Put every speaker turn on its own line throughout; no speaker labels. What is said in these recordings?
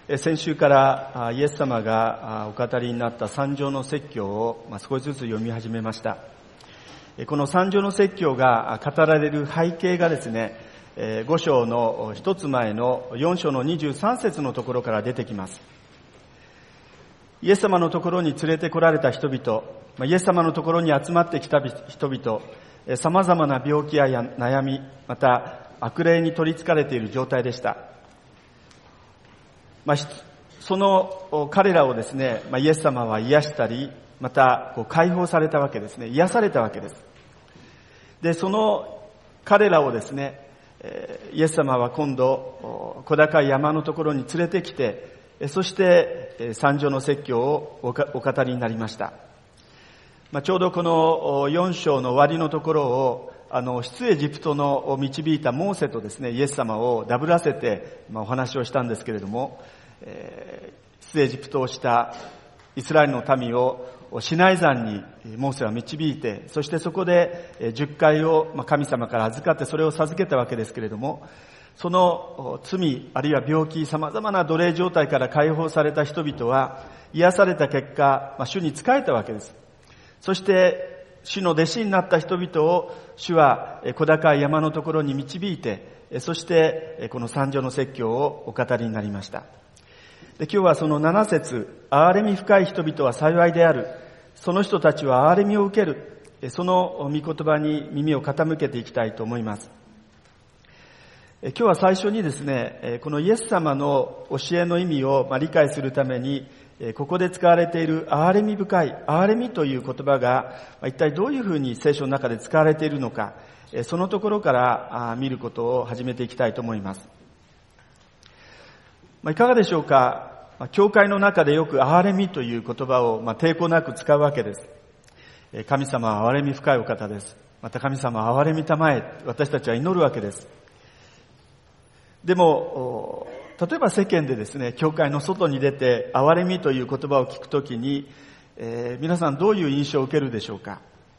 先週からイエス様がお語りになった三条の説教を少しずつ読み始めました。この三条の説教が語られる背景がですね、5章の一つ前の4章の23節のところから出てきます。イエス様のところに連れて来られた人々、イエス様のところに集まってきた人々、様々な病気や悩み、また悪霊に取り憑かれている状態でした。その彼らをですね、イエス様は癒したり、また解放されたわけですね。癒されたわけです。で、その彼らをですね、イエス様は今度小高い山のところに連れてきて、そして三条の説教をお語りになりました。ちょうどこの4章の終わりのところを出エジプトの導いたモーセとですね、イエス様をダブらせてお話をしたんですけれども、出エジプトをしたイスラエルの民をシナイ山にモーセは導いて、そしてそこで10回を神様から預かってそれを授けたわけですけれども、その罪あるいは病気、様々な奴隷状態から解放された人々は癒された結果、主に仕えたわけです。そして主の弟子になった人々を主は小高い山のところに導いて、そしてこの三条の説教をお語りになりました。で、今日はその7節、憐れみ深い人々は幸いである、その人たちは憐れみを受ける、その御言葉に耳を傾けていきたいと思います。今日は最初にですね、このイエス様の教えの意味を理解するために、ここで使われている憐れみ深い、憐れみという言葉が一体どういうふうに聖書の中で使われているのか、そのところから見ることを始めていきたいと思います。いかがでしょうか。教会の中でよく憐れみという言葉を抵抗なく使うわけです。神様は憐れみ深いお方です。また神様は憐れみたまえ、私たちは祈るわけです。でも、例えば世間でですね、教会の外に出て憐れみという言葉を聞くときに、皆さんどういう印象を受けるでしょうか。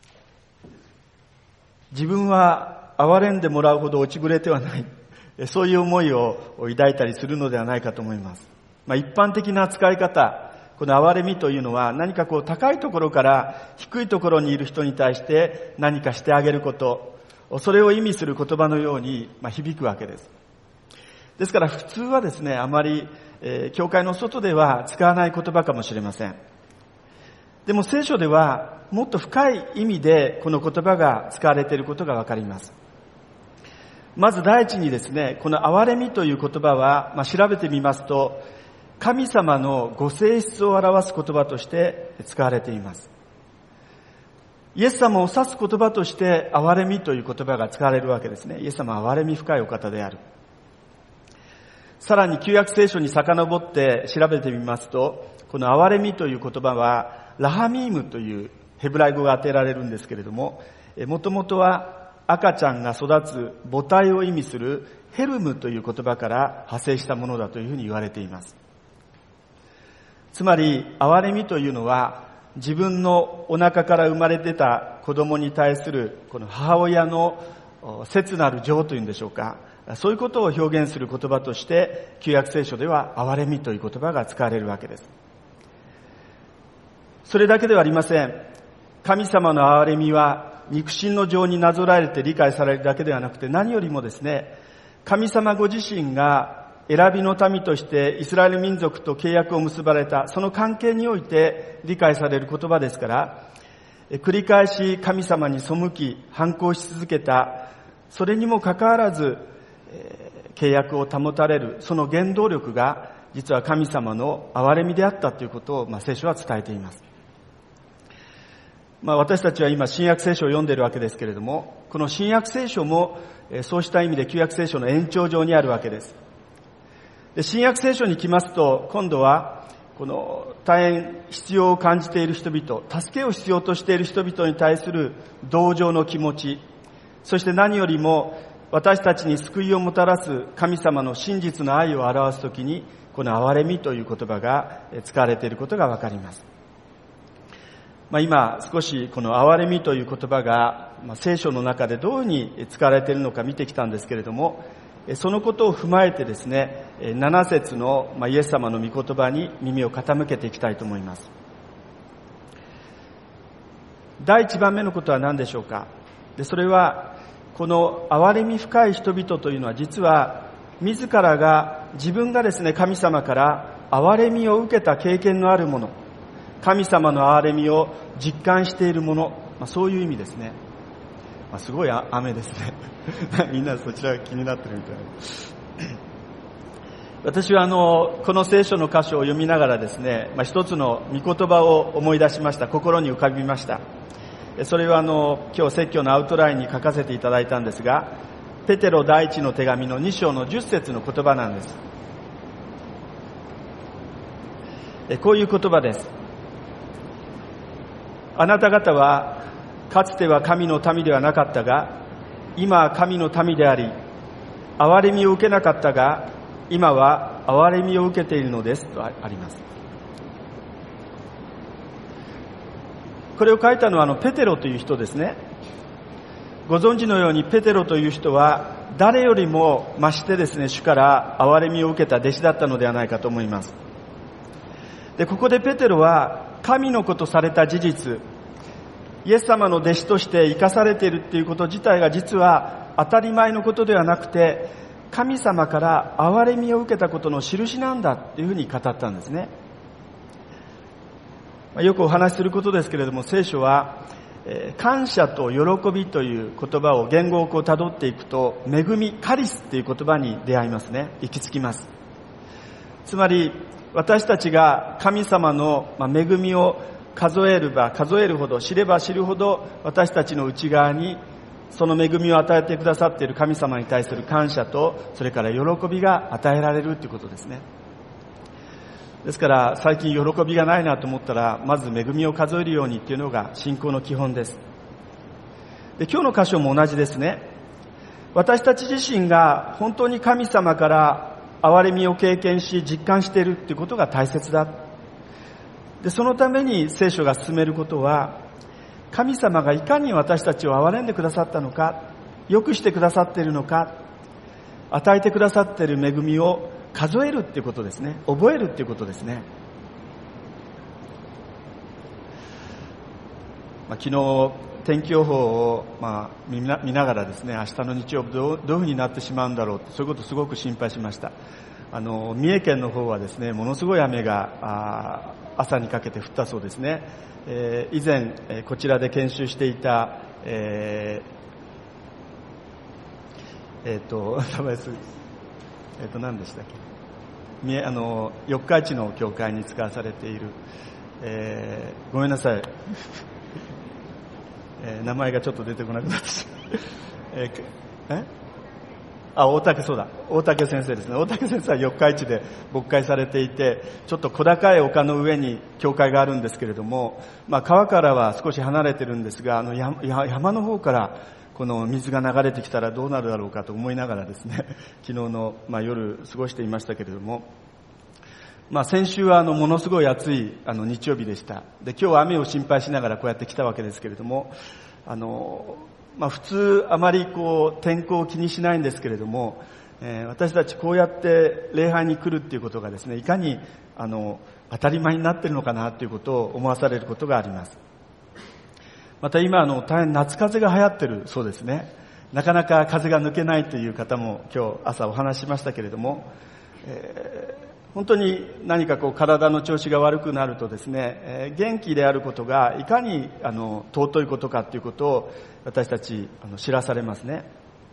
自分は憐れんでもらうほど落ちぶれてはない、そういう思いを抱いたりするのではないかと思います。一般的な使い方、この憐れみというのは何か高いところから低いところにいる人に対して何かしてあげること、それを意味する言葉のように響くわけです。ですから普通はですね、あまり、教会の外では使わない言葉かもしれません。でも聖書ではもっと深い意味でこの言葉が使われていることがわかります。まず第一にですね、この憐れみという言葉は、調べてみますと、神様のご性質を表す言葉として使われています。イエス様を指す言葉として憐れみという言葉が使われるわけですね。イエス様は憐れみ深いお方である。さらに旧約聖書に遡って調べてみますと、この憐れみという言葉はラハミームというヘブライ語が当てられるんですけれども、もともとは赤ちゃんが育つ母体を意味するヘルムという言葉から派生したものだというふうに言われています。つまり憐れみというのは自分のお腹から生まれ出た子供に対するこの母親の切なる情というんでしょうか、そういうことを表現する言葉として旧約聖書では憐れみという言葉が使われるわけです。それだけではありません。神様の憐れみは肉親の情になぞらえて理解されるだけではなくて、何よりもですね、神様ご自身が選びの民としてイスラエル民族と契約を結ばれた、その関係において理解される言葉ですから、繰り返し神様に背き反抗し続けた、それにもかかわらず契約を保たれるその原動力が実は神様の憐れみであったということを聖書は伝えています。私たちは今新約聖書を読んでいるわけですけれども、この新約聖書もそうした意味で旧約聖書の延長上にあるわけです。で、新約聖書に来ますと、今度はこの大変必要を感じている人々、助けを必要としている人々に対する同情の気持ち、そして何よりも私たちに救いをもたらす神様の真実の愛を表すときに、この憐れみという言葉が使われていることがわかります。今少しこの憐れみという言葉が聖書の中でどういうふうに使われているのか見てきたんですけれども、 そのことを踏まえてですね、7節のイエス様の御言葉に耳を傾けていきたいと思います。第1番目のことは何でしょうか。それは、この憐れみ深い人々というのは、実は自らが、自分がですね、神様から憐れみを受けた経験のあるもの、神様の憐れみを実感しているもの、そういう意味ですね。すごい雨ですね。みんなそちら気になってるみたいな。私はこの聖書の箇所を読みながらですね、一つの御言葉を思い出しました。心に浮かびました。それは今日説教のアウトラインに書かせていただいたんですが、ペテロ第一の手紙の2章の10節の言葉なんです。こういう言葉です。あなた方はかつては神の民ではなかったが、今は神の民であり、憐れみを受けなかったが、今は憐れみを受けているのですとあります。これを書いたのはペテロという人ですね。ご存知のようにペテロという人は誰よりも増してですね、主から憐れみを受けた弟子だったのではないかと思います。で、ここでペテロは神の子とされた事実、イエス様の弟子として生かされているっていうこと自体が実は当たり前のことではなくて、神様から憐れみを受けたことの印なんだっていうふうに語ったんですね。よくお話しすることですけれども、聖書は感謝と喜びという言葉を言語を辿っていくと、恵み、カリスっていう言葉に出会いますね。行き着きます。つまり私たちが神様の恵みを数えれば数えるほど、知れば知るほど、私たちの内側にその恵みを与えてくださっている神様に対する感謝と、それから喜びが与えられるということですね。ですから最近喜びがないなと思ったら、まず恵みを数えるようにっていうのが信仰の基本です。で、今日の箇所も同じですね。私たち自身が本当に神様から憐れみを経験し実感しているということが大切だ。で、そのために聖書が進めることは、神様がいかに私たちを憐れんでくださったのか、良くしてくださっているのか、与えてくださっている恵みを数えるっていうことですね。覚えるっていうことですね。昨日天気予報を見ながらですね、明日の日曜日どういうふうになってしまうんだろう、そういうことをすごく心配しました。三重県の方はですね、ものすごい雨が朝にかけて降ったそうですね。以前こちらで研修していた何でしたっけ、四日市の教会に使わされている、ごめんなさい、名前がちょっと出てこなくなってしまう。大竹先生ですね。大竹先生は四日市で牧会されていて、ちょっと小高い丘の上に教会があるんですけれども、川からは少し離れてるんですが、山の方からこの水が流れてきたらどうなるだろうかと思いながらですね、昨日の夜過ごしていましたけれども、先週はものすごい暑い日曜日でした。で、今日は雨を心配しながらこうやって来たわけですけれども、普通あまり天候を気にしないんですけれども、私たちこうやって礼拝に来るっていうことがですね、いかに当たり前になっているのかなということを思わされることがあります。また今大変夏風邪が流行ってるそうですね。なかなか風が抜けないという方も今日朝お話ししましたけれども、本当に何か体の調子が悪くなるとですね、元気であることがいかに尊いことかということを私たち知らされますね。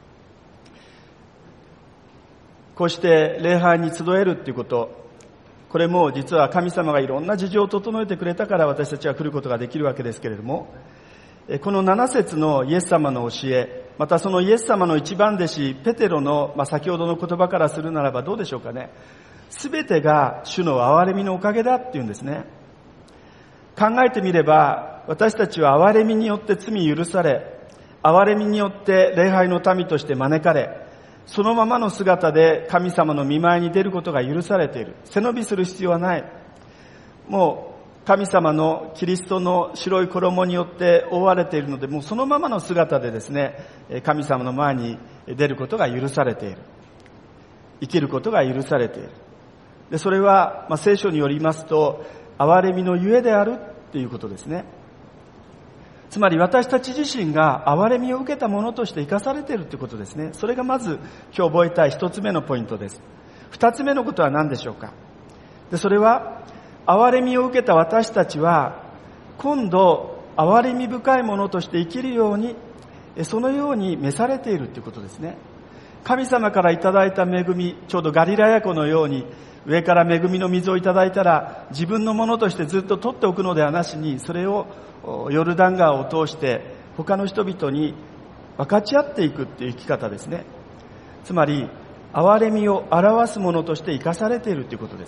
こうして礼拝に集えるということ、これも実は神様がいろんな事情を整えてくれたから私たちは来ることができるわけですけれども、この7節のイエス様の教え、またそのイエス様の一番弟子ペテロの、先ほどの言葉からするならばどうでしょうかね。すべてが主の憐れみのおかげだっていうんですね。考えてみれば、私たちは憐れみによって罪許され、憐れみによって礼拝の民として招かれ、そのままの姿で神様の御前に出ることが許されている。背伸びする必要はない。もう神様のキリストの白い衣によって覆われているので、もうそのままの姿でですね、神様の前に出ることが許されている。 生きることが許されている。で、それは、聖書によりますと、憐れみのゆえであるっていうことですね。つまり私たち自身が憐れみを受けたものとして生かされているということですね。それがまず今日覚えたい一つ目のポイントです。二つ目のことは何でしょうか。で、それは憐れみを受けた私たちは今度憐れみ深いものとして生きるように、そのように召されているということですね。神様からいただいた恵み、ちょうどガリラヤ湖のように上から恵みの水をいただいたら自分のものとしてずっと取っておくのではなしに、それをヨルダン川を通して他の人々に分かち合っていくっていう生き方ですね。つまり憐れみを表すものとして生かされているということです。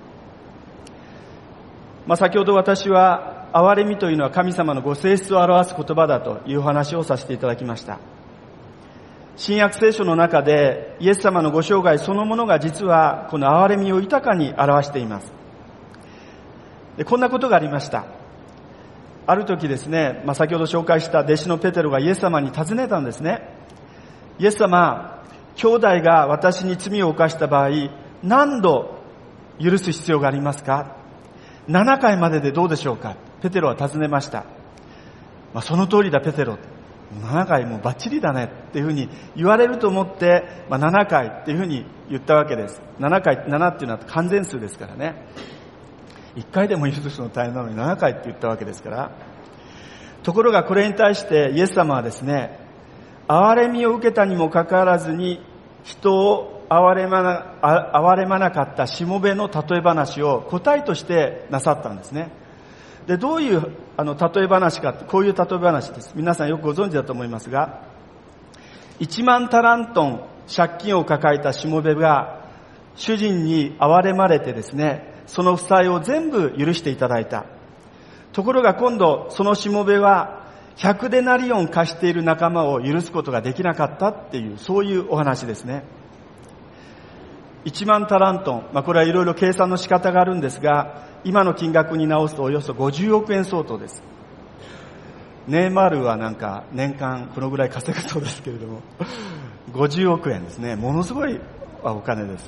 先ほど私は憐れみというのは神様のご性質を表す言葉だというお話をさせていただきました。新約聖書の中でイエス様のご生涯そのものが実はこの憐れみを豊かに表しています。で、こんなことがありました。ある時ですね、先ほど紹介した弟子のペテロがイエス様に尋ねたんですね。イエス様、兄弟が私に罪を犯した場合、何度許す必要がありますか？7回まででどうでしょうか？ペテロは尋ねました。その通りだペテロ。7回もうバッチリだねっていうふうに言われると思って、7回っていうふうに言ったわけです。7っていうのは完全数ですからね。1回でも許すの大変なのに7回って言ったわけですから。ところがこれに対してイエス様はですね、憐れみを受けたにもかかわらずに人を憐れまなかったしもべの例え話を答えとしてなさったんですね。で、どういう例え話かって、こういう例え話です。皆さんよくご存知だと思いますが、1万タラントン借金を抱えたしもべが主人に憐れまれてですね、その負債を全部許していただいた。ところが今度そのしもべは100デナリオン貸している仲間を許すことができなかったっていう、そういうお話ですね。1万タラントン、これはいろいろ計算の仕方があるんですが、今の金額に直すとおよそ50億円相当です。ネイマールはなんか年間このぐらい稼ぐそうですけれども、50億円ですね。ものすごいお金です。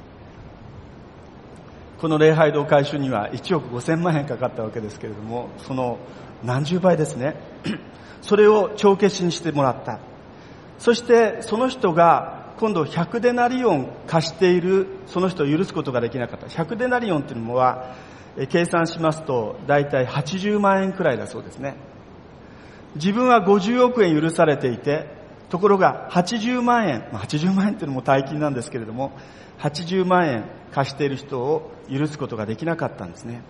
この礼拝堂改修には1億5000万円かかったわけですけれども、その何十倍ですね。それを帳消しにしてもらった。そしてその人が今度100デナリオン貸しているその人を許すことができなかった。100デナリオンというのは計算しますとだいたい80万円くらいだそうですね。自分は50億円許されていて、ところが80万円、80万円というのも大金なんですけれども、80万円貸している人を許すことができなかったんですね。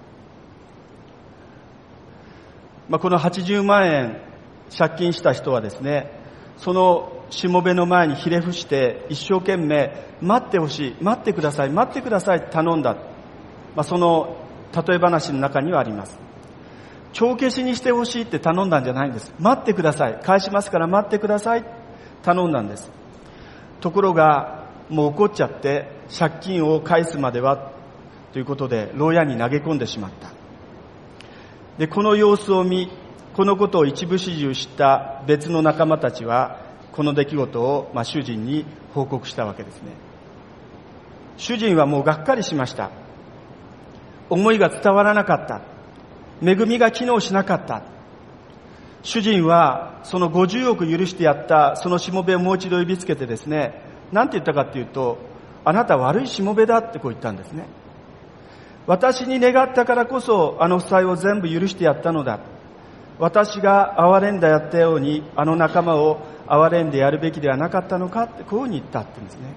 この80万円借金した人はですね、そのしもべの前にひれ伏して一生懸命待ってほしい、待ってください、待ってくださいって頼んだ。その例え話の中にはあります。帳消しにしてほしいって頼んだんじゃないんです。待ってください、返しますから待ってください頼んだんです。ところがもう怒っちゃって借金を返すまではということで牢屋に投げ込んでしまった。で、この様子を見、このことを一部始終した別の仲間たちはこの出来事を主人に報告したわけですね。主人はもうがっかりしました。思いが伝わらなかった。恵みが機能しなかった。主人はその50億許してやったそのしもべをもう一度呼びつけてですね、なんて言ったかっていうと、あなた悪いしもべだってこう言ったんですね。私に願ったからこそあの負債を全部許してやったのだ。私が憐れんだやったようにあの仲間を憐れんでやるべきではなかったのかってこういうふうに言ったって言うんですね。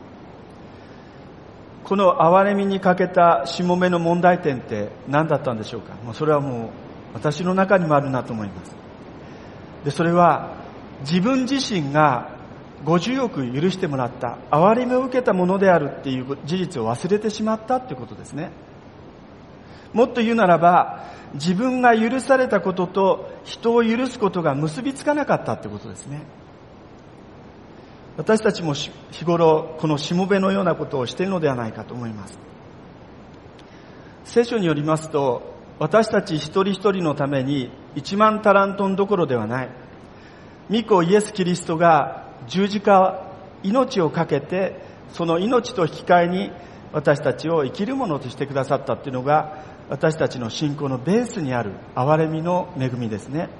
この憐れみに欠けたしもべの問題点って何だったんでしょうか。それはもう私の中にもあるなと思います。で、それは自分自身が50億許してもらった憐れみを受けたものであるっていう事実を忘れてしまったっていうことですね。もっと言うならば、自分が許されたことと人を許すことが結びつかなかったってことですね。私たちも日頃このしもべのようなことをしているのではないかと思います。聖書によりますと、私たち一人一人のために1万タラントンどころではない、御子イエス・キリストが十字架、命をかけてその命と引き換えに私たちを生きるものとしてくださったっていうのが、私たちの信仰のベースにある憐れみの恵みですね。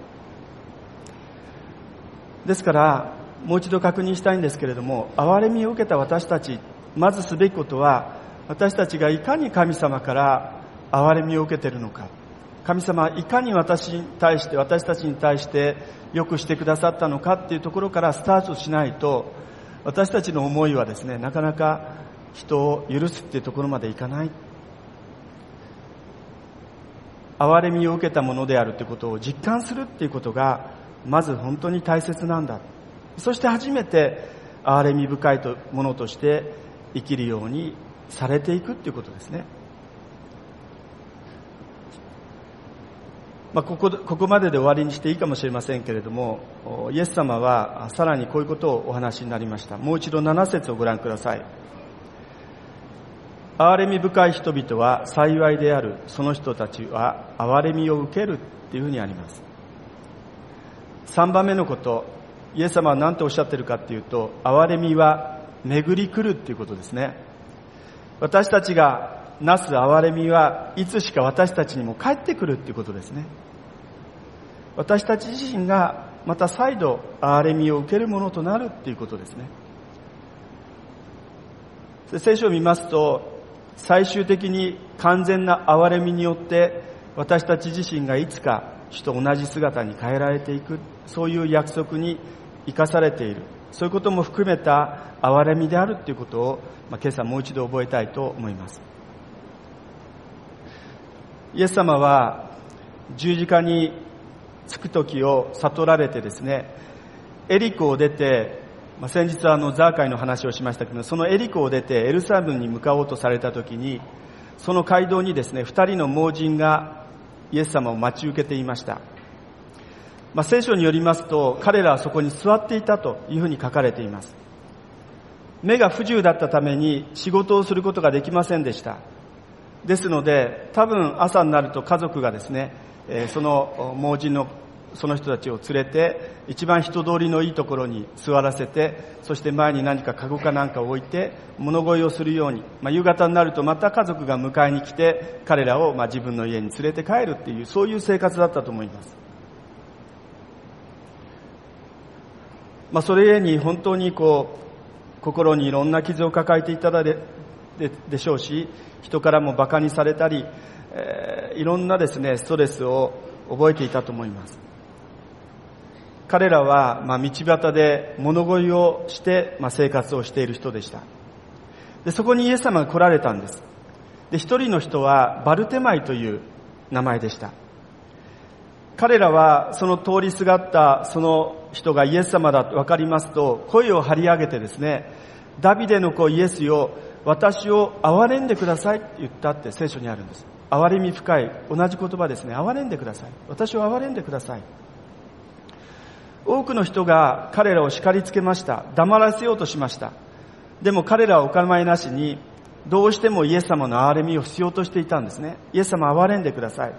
ですからもう一度確認したいんですけれども、憐れみを受けた私たち、まずすべきことは、私たちがいかに神様から憐れみを受けているのか、神様はいかに私たちに対してよくしてくださったのかっていうところからスタートしないと、私たちの思いはですね、なかなか人を許すっていうところまでいかない。憐れみを受けたものであるということを実感するっていうことがまず本当に大切なんだ。そして初めて憐れみ深いものとして生きるようにされていくっていうことですね。ここまでで終わりにしていいかもしれませんけれども、イエス様はさらにこういうことをお話になりました。もう一度7節をご覧ください。憐れみ深い人々は幸いである。その人たちは憐れみを受けるっていうふうにあります。3番目のこと、イエス様は何ておっしゃってるかっていうと、憐れみは巡り来るっていうことですね。私たちがなす憐れみはいつしか私たちにも返ってくるっていうことですね。私たち自身がまた再度憐れみを受けるものとなるっていうことですね。聖書を見ますと、最終的に完全な憐れみによって私たち自身がいつか主と同じ姿に変えられていく、そういう約束に生かされている、そういうことも含めた憐れみであるということを、今朝もう一度覚えたいと思います。イエス様は十字架につく時を悟られてですね、エリコを出て、先日ザーカイの話をしましたけど、そのエリコを出てエルサレムに向かおうとされた時に、その街道にですね、2人の盲人がイエス様を待ち受けていました。聖書によりますと、彼らはそこに座っていたというふうに書かれています。目が不自由だったために仕事をすることができませんでした。ですので、多分朝になると家族がですね、その盲人のその人たちを連れて一番人通りのいいところに座らせて、そして前に何かカゴかなんかを置いて物乞いをするように、夕方になるとまた家族が迎えに来て彼らを自分の家に連れて帰るっていう、そういう生活だったと思います。それゆえに本当に心にいろんな傷を抱えていたでしょうし、人からも馬鹿にされたり、いろんなですねストレスを覚えていたと思います。彼らは道端で物乞いをして生活をしている人でした。でそこにイエス様が来られたんです。で一人の人はバルテマイという名前でした。彼らはその通りすがったその人がイエス様だと分かりますと、声を張り上げてですね、ダビデの子イエスよ、私を憐れんでくださいって言ったって聖書にあるんです。憐れみ深い、同じ言葉ですね。憐れんでください、私を憐れんでください。多くの人が彼らを叱りつけました。黙らせようとしました。でも彼らはお構いなしにどうしてもイエス様の憐れみを必要としていたんですね。イエス様憐れんでください。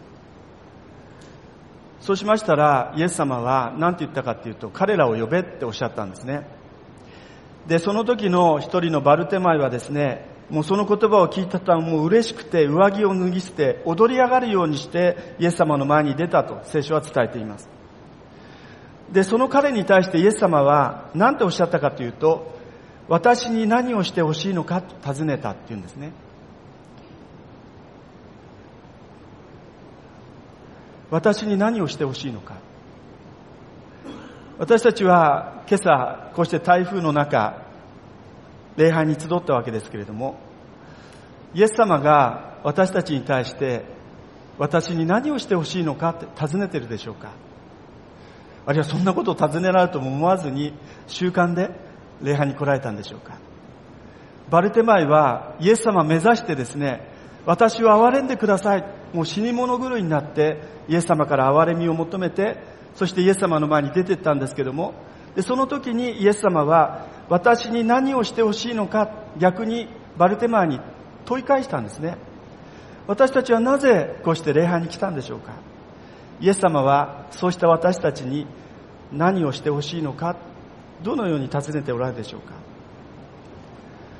そうしましたらイエス様は何て言ったかっていうと、彼らを呼べっておっしゃったんですね。でその時の一人のバルテマイはですね、もうその言葉を聞いたとはもう嬉しくて上着を脱ぎ捨て踊り上がるようにしてイエス様の前に出たと聖書は伝えています。でその彼に対してイエス様は何ておっしゃったかというと、私に何をしてほしいのかと尋ねたっていうんですね。私に何をしてほしいのか。私たちは今朝こうして台風の中礼拝に集ったわけですけれども、イエス様が私たちに対して私に何をしてほしいのかって尋ねているでしょうか。あるいはそんなことを尋ねられるとも思わずに習慣で礼拝に来られたんでしょうか。バルテマイはイエス様を目指してですね、私を憐れんでください、もう死に物狂いになってイエス様から憐れみを求めて、そしてイエス様の前に出て行ったんですけども、でその時にイエス様は私に何をしてほしいのか、逆にバルテマイに問い返したんですね。私たちはなぜこうして礼拝に来たんでしょうか。イエス様はそうした私たちに何をしてほしいのか、どのように尋ねておられるでしょうか。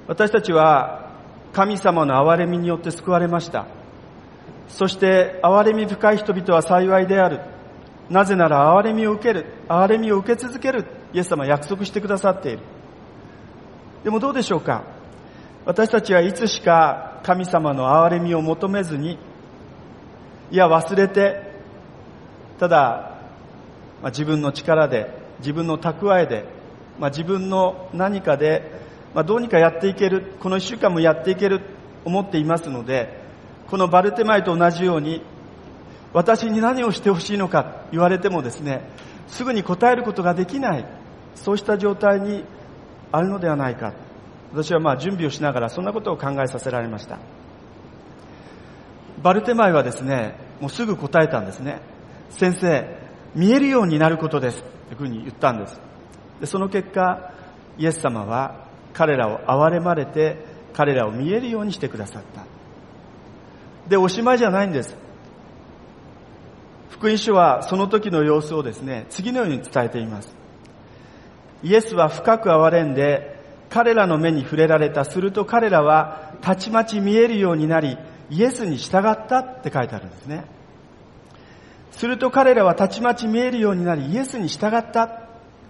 私たちは神様の憐れみによって救われました。そして憐れみ深い人々は幸いである。なぜなら憐れみを受ける、憐れみを受け続ける、イエス様は約束してくださっている。でもどうでしょうか。私たちはいつしか神様の憐れみを求めずに、いや忘れて、ただ、自分の力で、自分の蓄えで、自分の何かで、どうにかやっていける、この一週間もやっていけると思っていますので、このバルテマイと同じように、私に何をしてほしいのか言われてもですね、すぐに答えることができない、そうした状態にあるのではないか。私は準備をしながらそんなことを考えさせられました。バルテマイはですね、もうすぐ答えたんですね。先生、見えるようになることですというふうに言ったんです。でその結果、イエス様は彼らを憐れまれて、彼らを見えるようにしてくださった。で、おしまいじゃないんです。福音書はその時の様子をですね、次のように伝えています。イエスは深く憐れんで、彼らの目に触れられた。すると彼らはたちまち見えるようになり、イエスに従ったって書いてあるんですね。すると彼らはたちまち見えるようになり、イエスに従った。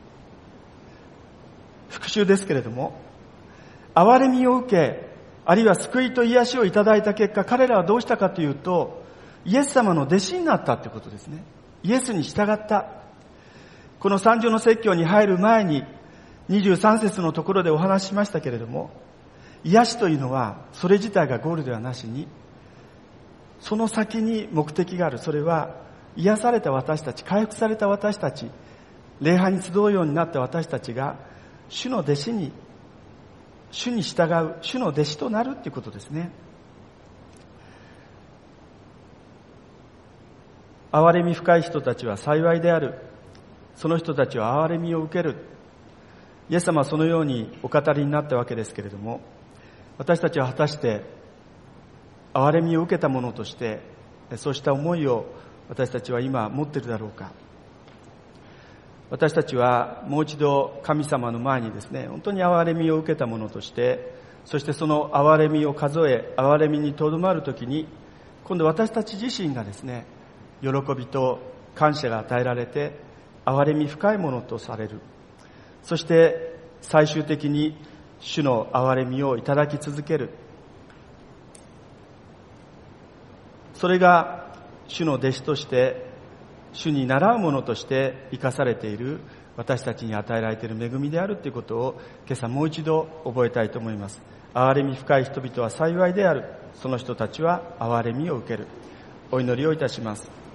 復習ですけれども、憐れみを受け、あるいは救いと癒しをいただいた結果、彼らはどうしたかというと、イエス様の弟子になったということですね。イエスに従った。この三条の説教に入る前に、23節のところでお話ししましたけれども、癒しというのはそれ自体がゴールではなしに、その先に目的がある。それは癒された私たち、回復された私たち、礼拝に集うようになった私たちが主の弟子に、主に従う、主の弟子となるということですね。憐れみ深い人たちは幸いである。その人たちは憐れみを受ける。イエス様はそのようにお語りになったわけですけれども、私たちは果たして憐れみを受けたものとしてそうした思いを私たちは今持っているだろうか。私たちはもう一度神様の前にですね、本当に憐れみを受けたものとして、そしてその憐れみを数え、憐れみにとどまるときに、今度私たち自身がですね、喜びと感謝が与えられて、憐れみ深いものとされる。そして最終的に主の憐れみをいただき続ける。それが主の弟子として、主に倣うものとして生かされている私たちに与えられている恵みであるということを今朝もう一度覚えたいと思います。憐れみ深い人々は幸いである。その人たちは憐れみを受ける。お祈りをいたします。